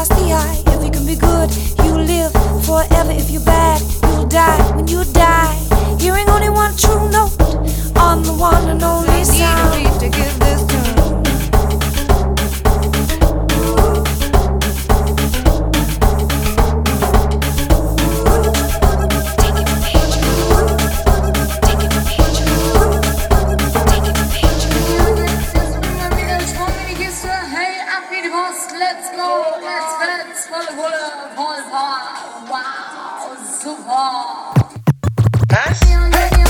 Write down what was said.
across the eye. If you can be good, you live forever. If you're bad, you'll die when you die. Hearing only one true note on the one and only sound. I need to give this tune. Let's go, let's wow, super.